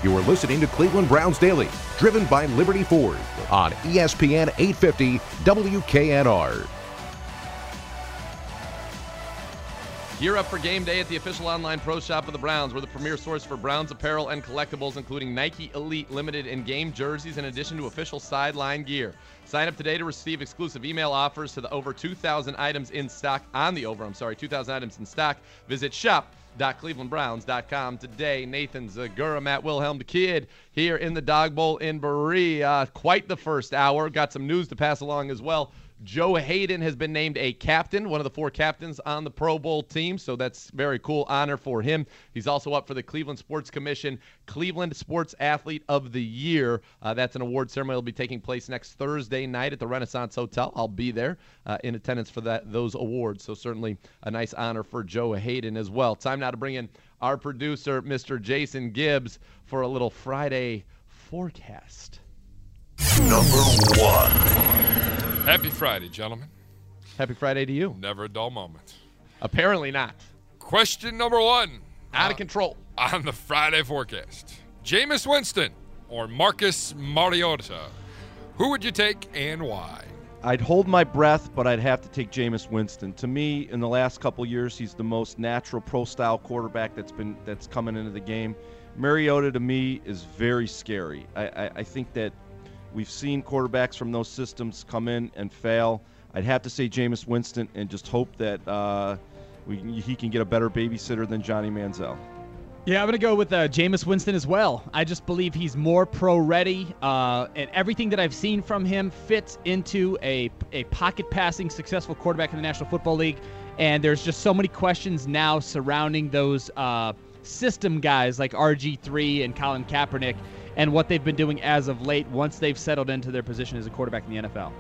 You're listening to Cleveland Browns Daily, driven by Liberty Ford on ESPN 850 WKNR. Gear up for game day at the official online pro shop of the Browns. We're the premier source for Browns apparel and collectibles, including Nike Elite limited and game jerseys, in addition to official sideline gear. Sign up today to receive exclusive email offers to the over 2,000 items in stock. 2,000 items in stock. Visit shop.clevelandbrowns.com today. Nathan Zagura, Matt Wilhelm, the kid, here in the Dog Bowl in Berea. Quite the first hour. Got some news to pass along as well. Joe Hayden has been named a captain, one of the 4 captains on the Pro Bowl team, so that's very cool honor for him. He's also up for the Cleveland Sports Commission Cleveland Sports Athlete of the Year. That's an award ceremony that will be taking place next Thursday night at the Renaissance Hotel. I'll be there in attendance for those awards, so certainly a nice honor for Joe Hayden as well. Time now to bring in our producer, Mr. Jason Gibbs, for a little Friday forecast. Number 1. Happy Friday, gentlemen. Happy Friday to you. Never a dull moment. Apparently not. Question number 1. Out of control. On the Friday forecast. Jameis Winston or Marcus Mariota? Who would you take and why? I'd hold my breath, but I'd have to take Jameis Winston. To me, in the last couple years, he's the most natural pro-style quarterback that's coming into the game. Mariota, to me, is very scary. I think that we've seen quarterbacks from those systems come in and fail. I'd have to say Jameis Winston and just hope that he can get a better babysitter than Johnny Manziel. Yeah, I'm going to go with Jameis Winston as well. I just believe he's more pro-ready, and everything that I've seen from him fits into a pocket-passing, successful quarterback in the National Football League, and there's just so many questions now surrounding those system guys like RG3 and Colin Kaepernick and what they've been doing as of late once they've settled into their position as a quarterback in the NFL.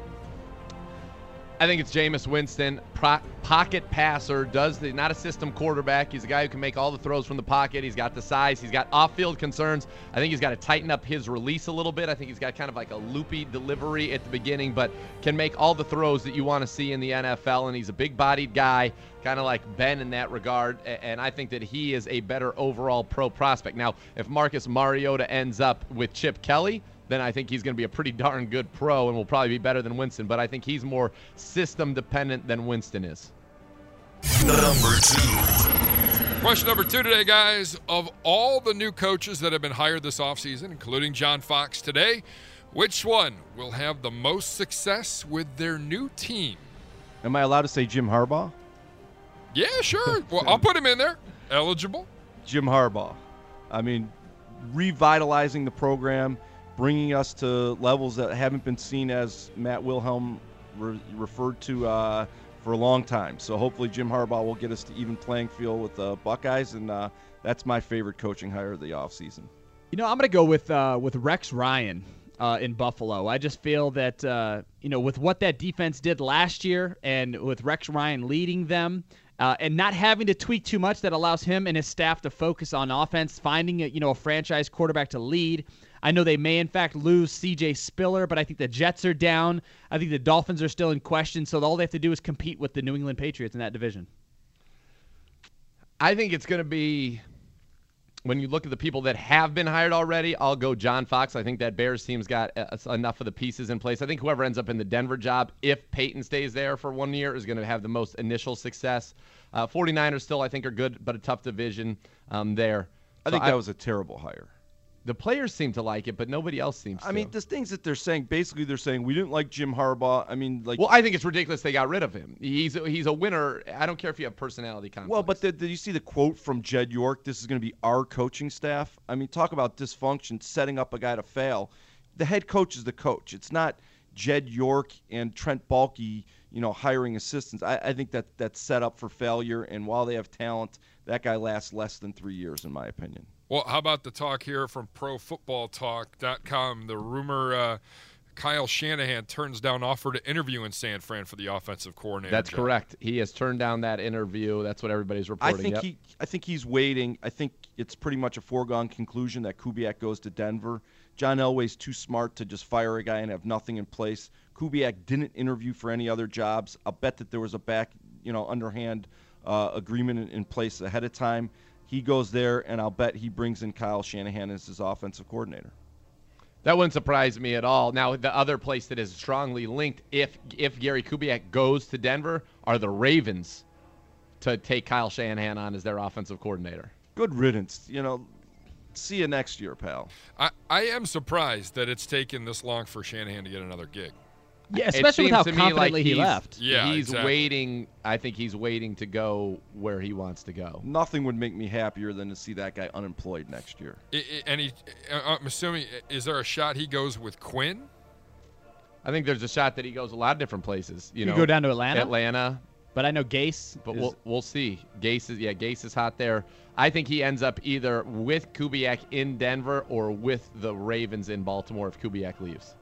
I think it's Jameis Winston, pocket passer, not a system quarterback. He's a guy who can make all the throws from the pocket. He's got the size. He's got off-field concerns. I think he's got to tighten up his release a little bit. I think he's got kind of like a loopy delivery at the beginning, but can make all the throws that you want to see in the NFL, and he's a big-bodied guy, kind of like Ben in that regard, and I think that he is a better overall pro prospect. Now, if Marcus Mariota ends up with Chip Kelly, then I think he's going to be a pretty darn good pro and will probably be better than Winston. But I think he's more system-dependent than Winston is. Number 2. Question number 2 today, guys. Of all the new coaches that have been hired this offseason, including John Fox today, which one will have the most success with their new team? Am I allowed to say Jim Harbaugh? Yeah, sure. Well, I'll put him in there. Eligible. Jim Harbaugh. I mean, revitalizing the program, bringing us to levels that haven't been seen, as Matt Wilhelm referred to for a long time. So hopefully Jim Harbaugh will get us to even playing field with the Buckeyes, and that's my favorite coaching hire of the offseason. You know, I'm going to go with Rex Ryan in Buffalo. I just feel that, with what that defense did last year and with Rex Ryan leading them, and not having to tweak too much, that allows him and his staff to focus on offense, finding a franchise quarterback to lead. I know they may, in fact, lose C.J. Spiller, but I think the Jets are down. I think the Dolphins are still in question, so all they have to do is compete with the New England Patriots in that division. I think it's going to be, when you look at the people that have been hired already, I'll go John Fox. I think that Bears team's got enough of the pieces in place. I think whoever ends up in the Denver job, if Peyton stays there for 1 year, is going to have the most initial success. 49ers still, I think, are good, but a tough division there. I think that was a terrible hire. The players seem to like it, but nobody else seems to. I mean, the things that they're saying, basically they're saying, we didn't like Jim Harbaugh. I mean, like... Well, I think it's ridiculous they got rid of him. He's a winner. I don't care if you have personality conflicts. Well, but did you see the quote from Jed York? This is going to be our coaching staff. I mean, talk about dysfunction, setting up a guy to fail. The head coach is the coach. It's not Jed York and Trent Baalke, hiring assistants. I think that's set up for failure, and while they have talent, that guy lasts less than 3 years, in my opinion. Well, how about the talk here from ProFootballTalk.com? The rumor Kyle Shanahan turns down offer to interview in San Fran for the offensive coordinator. That's correct. He has turned down that interview. That's what everybody's reporting. I think he's waiting. I think it's pretty much a foregone conclusion that Kubiak goes to Denver. John Elway's too smart to just fire a guy and have nothing in place. Kubiak didn't interview for any other jobs. I'll bet that there was a underhand agreement in place ahead of time. he goes there, and I'll bet he brings in Kyle Shanahan as his offensive coordinator. That wouldn't surprise me at all. Now, the other place that is strongly linked, if Gary Kubiak goes to Denver, are the Ravens to take Kyle Shanahan on as their offensive coordinator. Good riddance. See you next year, pal. I am surprised that it's taken this long for Shanahan to get another gig. Yeah, especially with how confidently he left. Yeah, he's exactly. waiting. I think he's waiting to go where he wants to go. Nothing would make me happier than to see that guy unemployed next year. I'm assuming, is there a shot he goes with Quinn? I think there's a shot that he goes a lot of different places. You know, go down to Atlanta. Atlanta. But I know Gase. But we'll see. Gase is hot there. I think he ends up either with Kubiak in Denver or with the Ravens in Baltimore if Kubiak leaves.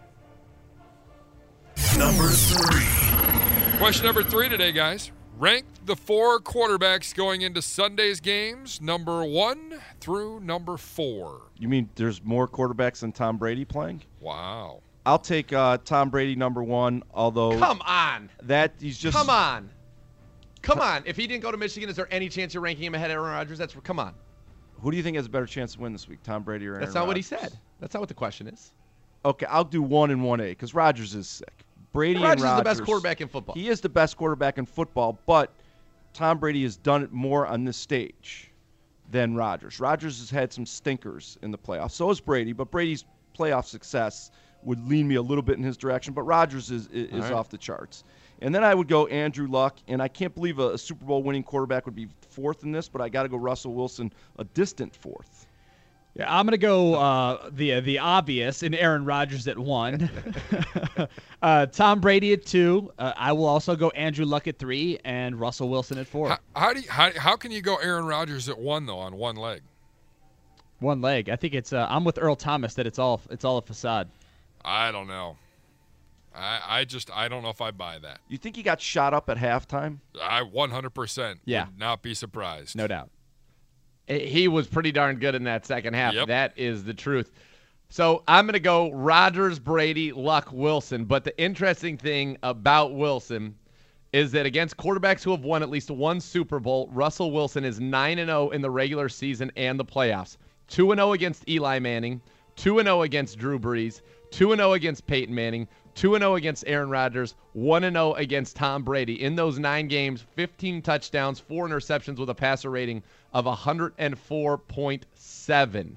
Number 3. Question number 3 today, guys. Rank the 4 quarterbacks going into Sunday's games, number 1 through number 4. You mean there's more quarterbacks than Tom Brady playing? Wow. I'll take Tom Brady number 1, although Come on. Come on. Come on. If he didn't go to Michigan, is there any chance you're ranking him ahead of Aaron Rodgers? Come on. Who do you think has a better chance to win this week, Tom Brady or Aaron That's not what he Rodgers? said. That's not what the question is. Okay, I'll do 1 and 1A because Rodgers is sick. Brady Rodgers and Rodgers is the best quarterback in football. He is the best quarterback in football, but Tom Brady has done it more on this stage than Rodgers. Rodgers has had some stinkers in the playoffs. So has Brady, but Brady's playoff success would lean me a little bit in his direction, but Rodgers is right. off the charts. And then I would go Andrew Luck, and I can't believe a Super Bowl winning quarterback would be 4th in this, but I got to go Russell Wilson, a distant 4th. Yeah, I'm going to go the obvious in Aaron Rodgers at 1. Tom Brady at 2. I will also go Andrew Luck at 3 and Russell Wilson at 4. How can you go Aaron Rodgers at 1 though on one leg? One leg. I think it's I'm with Earl Thomas that it's all a facade. I don't know. I don't know if I buy that. You think he got shot up at halftime? I 100% Yeah. would not be surprised. No doubt. He was pretty darn good in that second half. Yep. That is the truth. So I'm going to go Rodgers, Brady, Luck, Wilson. But the interesting thing about Wilson is that against quarterbacks who have won at least one Super Bowl, Russell Wilson is 9-0 in the regular season and the playoffs. 2-0 against Eli Manning, 2-0 against Drew Brees, 2-0 against Peyton Manning, 2-0 against Aaron Rodgers, 1-0 against Tom Brady. In those 9 games, 15 touchdowns, 4 interceptions with a passer rating of 104.7.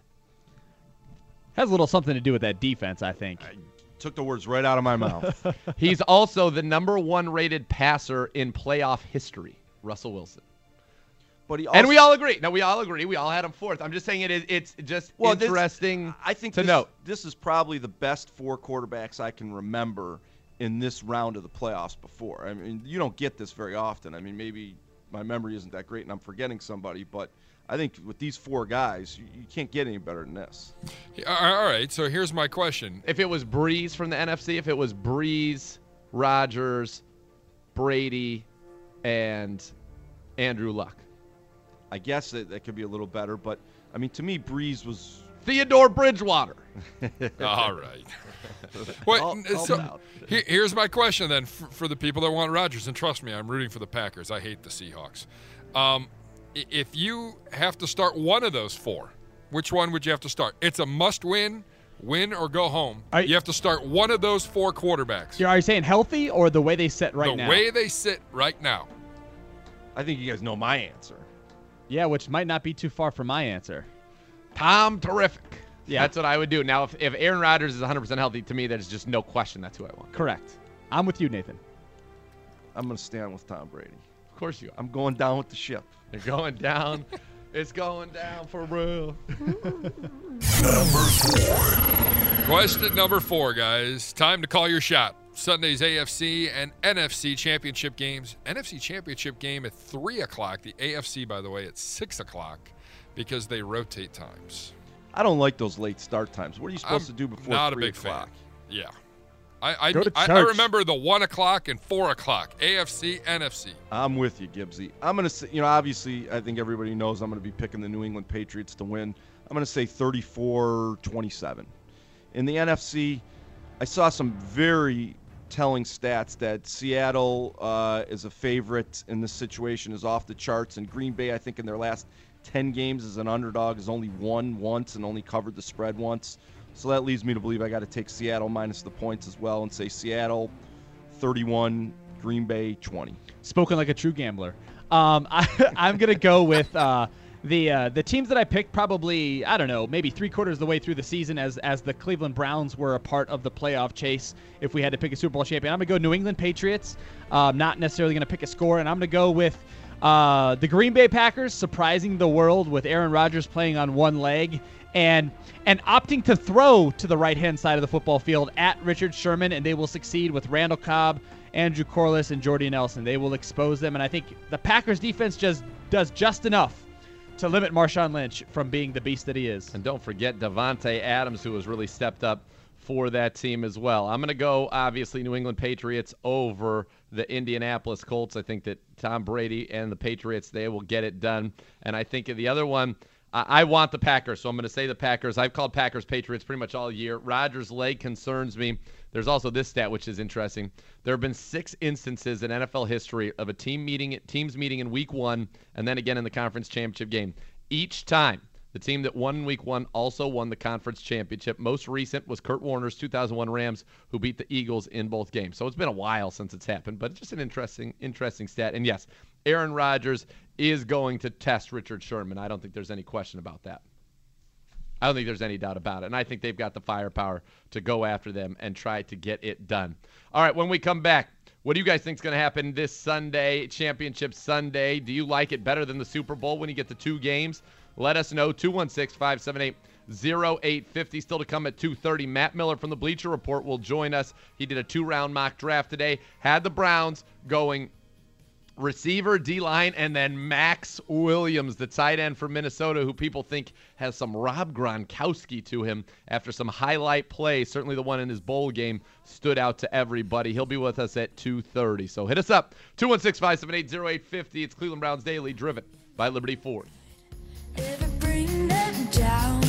Has a little something to do with that defense, I think. Took the words right out of my mouth. He's also the number 1 rated passer in playoff history, Russell Wilson. But he also, And we all agree. No, we all agree. We all had him 4th. I'm just saying it's just interesting I think to note. This is probably the best 4 quarterbacks I can remember in this round of the playoffs before. I mean, you don't get this very often. I mean, maybe my memory isn't that great and I'm forgetting somebody, but I think with these 4 guys, you can't get any better than this. All right, so here's my question. If it was Breeze from the NFC, if it was Breeze, Rodgers, Brady, and Andrew Luck. I guess that could be a little better, but, I mean, to me, Breeze was... Theodore Bridgewater. All right. Well, so here's my question then for the people that want Rodgers, and trust me, I'm rooting for the Packers. I hate the Seahawks. If you have to start one of those 4, which one would you have to start? It's a must-win, win or go home. You have to start one of those 4 quarterbacks. Are you saying healthy or the way they sit right now? The way they sit right now. I think you guys know my answer. Yeah, which might not be too far from my answer. Tom Terrific. Yeah. That's what I would do. Now, if Aaron Rodgers is 100% healthy, to me, there's just no question that's who I want. Correct. I'm with you, Nathan. I'm going to stand with Tom Brady. Of course you are. I'm going down with the ship. You're going down. It's going down for real. Number 4. Question number 4, guys. Time to call your shot. Sunday's AFC and NFC championship games. NFC championship game at 3 o'clock. The AFC, by the way, at 6 o'clock because they rotate times. I don't like those late start times. What are you supposed to do before not 3 a big o'clock? fan. Yeah. I Go to church. remember the 1 o'clock and 4 o'clock. AFC, NFC. I'm with you, Gibbsy. I'm going to say, obviously, I think everybody knows I'm going to be picking the New England Patriots to win. I'm going to say 34-27. In the NFC, I saw some very telling stats that Seattle is a favorite in this situation, is off the charts. And Green Bay, I think in their last 10 games as an underdog, has only won once and only covered the spread once. So that leads me to believe I got to take Seattle minus the points as well and say Seattle 31, Green Bay 20. Spoken like a true gambler. I'm going to go with the teams that I picked probably, I don't know, maybe 3/4 of the way through the season as the Cleveland Browns were a part of the playoff chase if we had to pick a Super Bowl champion. I'm going to go New England Patriots. Not necessarily going to pick a score, and I'm going to go with the Green Bay Packers surprising the world with Aaron Rodgers playing on one leg and opting to throw to the right-hand side of the football field at Richard Sherman, and they will succeed with Randall Cobb, Andrew Corliss, and Jordy Nelson. They will expose them, and I think the Packers defense just does just enough to limit Marshawn Lynch from being the beast that he is. And don't forget Davante Adams, who has really stepped up for that team as well. I'm going to go, obviously, New England Patriots over the Indianapolis Colts. I think that Tom Brady and the Patriots, they will get it done. And I think the other one, I want the Packers, so I'm going to say the Packers. I've called Packers-Patriots pretty much all year. Rodgers' leg concerns me. There's also this stat, which is interesting. There have been 6 instances in NFL history of teams meeting in Week 1 and then again in the conference championship game. Each time, the team that won in Week 1 also won the conference championship. Most recent was Kurt Warner's 2001 Rams, who beat the Eagles in both games. So it's been a while since it's happened, but just an interesting stat. And yes, Aaron Rodgers is going to test Richard Sherman. I don't think there's any question about that. I don't think there's any doubt about it. And I think they've got the firepower to go after them and try to get it done. All right, when we come back, what do you guys think is going to happen this Sunday, Championship Sunday? Do you like it better than the Super Bowl when you get the 2 games? Let us know, 216-578-0850. Still to come at 2:30. Matt Miller from the Bleacher Report will join us. He did a 2-round mock draft today. Had the Browns going receiver, D-line, and then Max Williams, the tight end for Minnesota, who people think has some Rob Gronkowski to him after some highlight plays. Certainly the one in his bowl game stood out to everybody. He'll be with us at 2:30. So hit us up, 216-578-0850. It's Cleveland Browns Daily, driven by Liberty Ford. Ever bring them down?